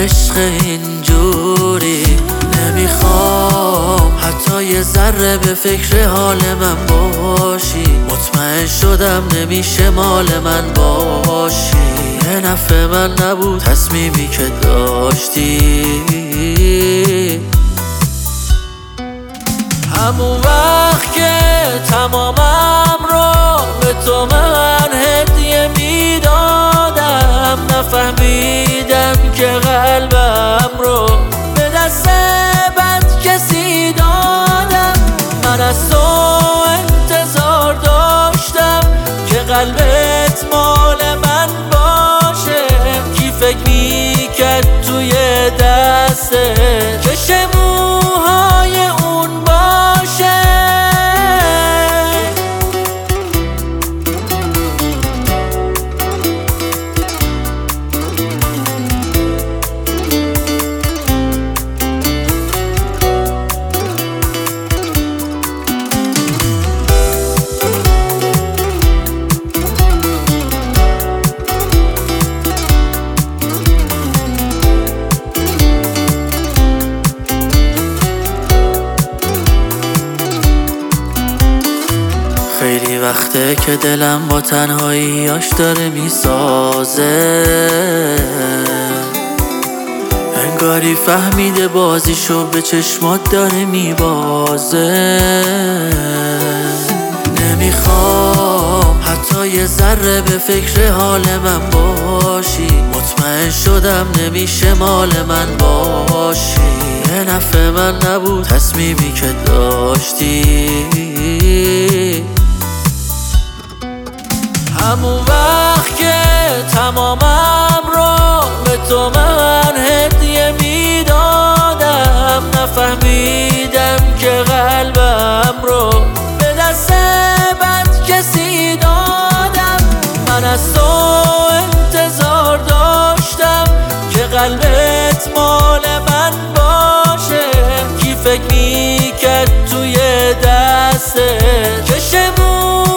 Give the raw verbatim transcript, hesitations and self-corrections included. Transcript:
عشق اینجوری. نمیخوام حتی یه ذره به فکر حال من باشی. مطمئن شدم نمیشه مال من باشی. یه نفع من نبود تصمیمی که داشتی. همون وقت که تمامم رو به تو من هدیه میدادم، نفهمیدم که قلبم رو به دست بد کسی دادم. من از تو انتظار داشتم که قلبت مال من باشه. کی فکر میکرد توی دسته که موهای اون باشه. خیلی وقته که دلم با تنهاییاش داره میسازه. انگاری فهمیده بازیشو به چشمات داره میبازه. نمیخوام حتی یه ذره به فکر حال من باشی. مطمئن شدم نمیشه مال من باشی. یه نفع من نبود تصمیمی که داشتی. همون وقت که تمامم رو به تو من هدیه میدادم، نفهمیدم که قلبم رو به دست بد کسی دادم. من از تو انتظار داشتم که قلبت مال من باشه. کی فکر میکرد توی دسته که